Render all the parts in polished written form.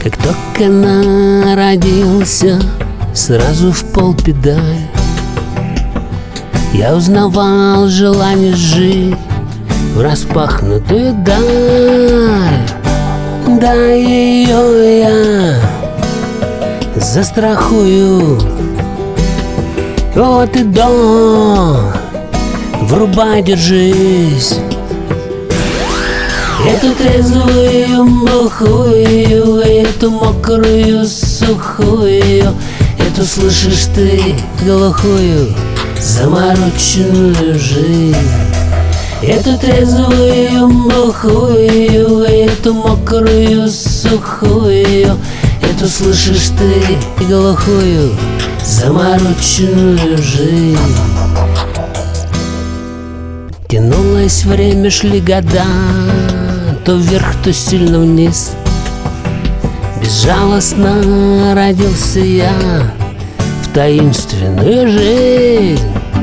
Как только народился, сразу в пол педаль. Я узнавал желание жить в распахнутую даль. Да, ее я застрахую. Вот и до, врубай, держись. Эту трезвую бухую, эту мокрую сухую, эту слышишь ты глухую замороченную жизнь. Эту трезвую бухую, эту мокрую сухую, эту слышишь ты глухую замороченную жизнь. Тянулось время, шли года, то вверх, то сильно вниз. Безжалостно родился я в таинственную жизнь.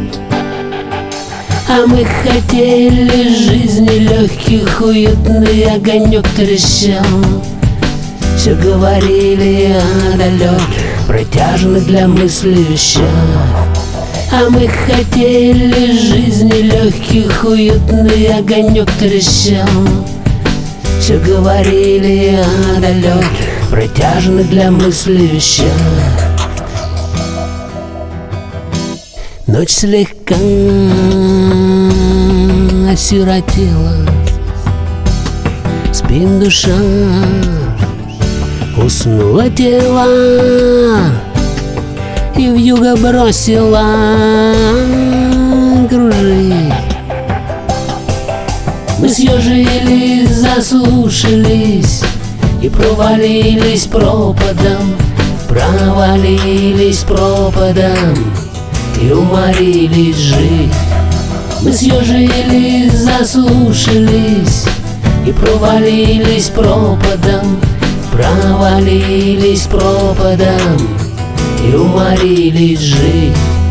А мы хотели жизни легких, уютный огонек трещал. Все говорили о далеких, протяжных для мысли вещах. А мы хотели жизни легких, уютный огонек трещал. Все говорили о далеких, протяжных для мысли вещах. Ночь слегка осиротела, спит душа, уснуло тело, и вьюга бросила кружить. Мы съежились, заслушались и провалились пропадом, провалились пропадом и уморились жить. Мы съежились, заслушались и провалились пропадом, провалились пропадом и уморились жить.